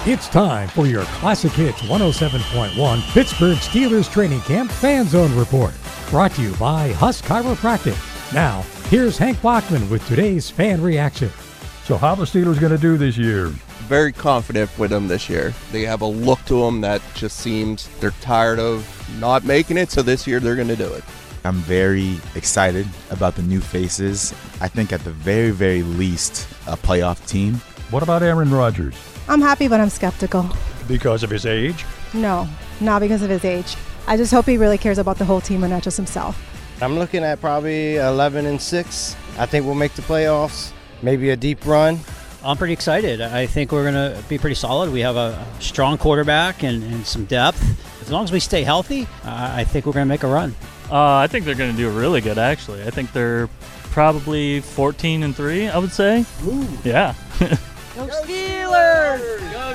It's time for your Classic Hits 107.1 Pittsburgh Steelers Training Camp Fan Zone Report. Brought to you by Husk Chiropractic. Now, here's Hank Bachman with today's fan reaction. So how the Steelers going to do this year? Very confident with them this year. They have a look to them that just seems they're tired of not making it, so this year they're going to do it. I'm very excited about the new faces. I think at the very, very least, a playoff team. What about Aaron Rodgers? I'm happy, but I'm skeptical. Because of his age? No, not because of his age. I just hope he really cares about the whole team and not just himself. I'm looking at probably 11-6. I think we'll make the playoffs, maybe a deep run. I'm pretty excited. I think we're going to be pretty solid. We have a strong quarterback and some depth. As long as we stay healthy, I think we're going to make a run. I think they're going to do really good, actually. I think they're probably 14-3, I would say. Ooh. Yeah. Go Steelers! Go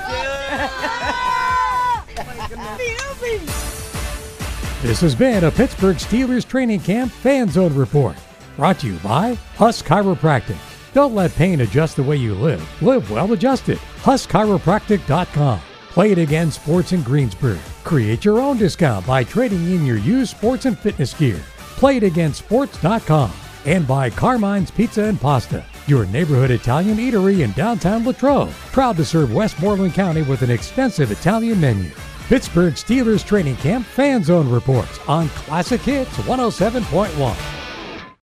Steelers! This has been a Pittsburgh Steelers Training Camp Fan Zone Report. Brought to you by Husk Chiropractic. Don't let pain adjust the way you live. Live well adjusted. HuskChiropractic.com. Play It Again Sports in Greensburg. Create your own discount by trading in your used sports and fitness gear. PlayItAgainSports.com. And by Carmine's Pizza and Pasta, your neighborhood Italian eatery in downtown Latrobe. Proud to serve Westmoreland County with an extensive Italian menu. Pittsburgh Steelers Training Camp Fan Zone reports on Classic Hits 107.1.